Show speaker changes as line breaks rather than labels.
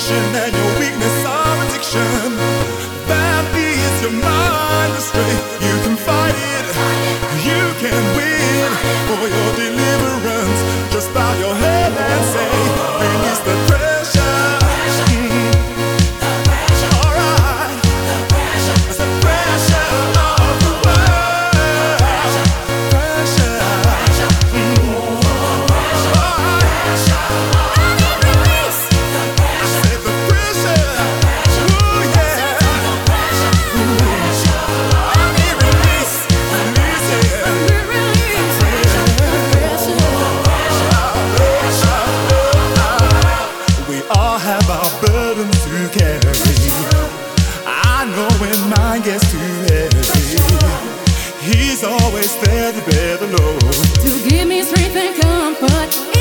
and your weakness are addiction. That is your mind astray. You can fight it, you can win for your deliverance. Just bow your head and say, release the pressure. Alright, it's the pressure of the world. Pressure. Have our burdens to carry. I know when mine gets too heavy, He's always there to bear the load,
to give me strength and comfort.